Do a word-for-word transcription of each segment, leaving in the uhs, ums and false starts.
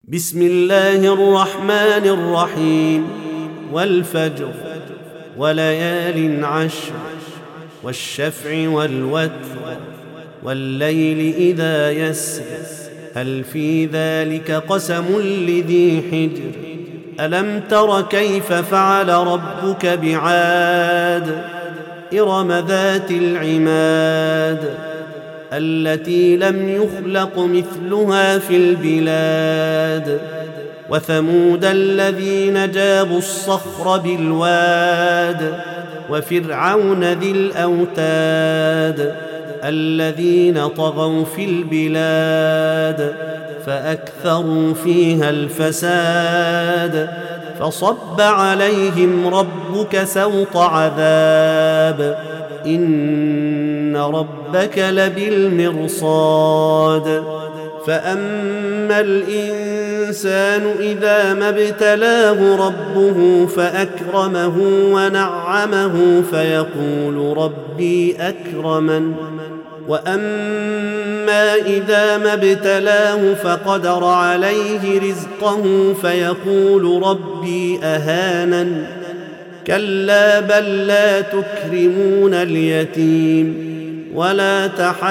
بسم الله الرحمن الرحيم. والفجر وليال عشر والشفع والوتر والليل إذا يسر هل في ذلك قسم لذي حجر ألم تر كيف فعل ربك بعاد إرم ذات العماد التي لم يخلق مثلها في البلاد وثمود الذين جابوا الصخر بالواد وفرعون ذي الأوتاد الذين طغوا في البلاد فأكثروا فيها الفساد فصب عليهم ربك سوط عذاب إن ربك لبالمرصاد فأما الإنسان إذا ما ابتلاه ربه فأكرمه ونعمه فيقول ربي أكرمن وأما إذا ما ابتلاه فقدر عليه رزقه فيقول ربي أهانن كلا بل لا تكرمون اليتيم ولا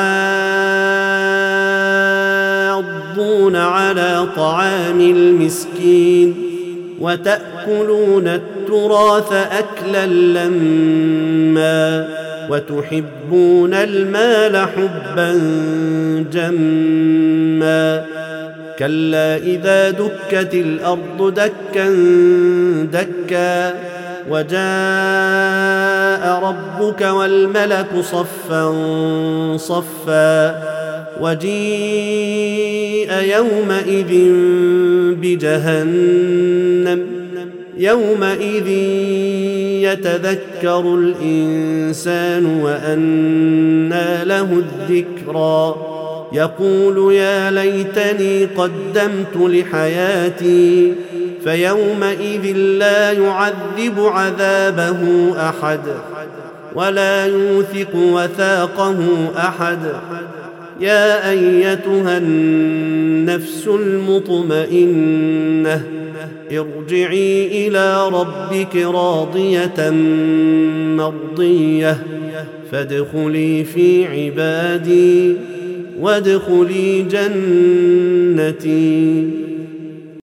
تحاضون على طعام المسكين وتأكلون التراث أكلا لما وتحبون المال حبا جما كلا إذا دكت الأرض دكا دكا وجاء ربك والملك صفا صفا وجيء يومئذ بجهنم يومئذ يتذكر الإنسان وأنى له الذكرى يقول يا ليتني قدمت لحياتي فيومئذ لا يعذب عذابه أحد ولا يوثق وثاقه أحد يا أيتها النفس المطمئنة ارجعي إلى ربك راضية مرضية فادخلي في عبادي وادخلي جنتي.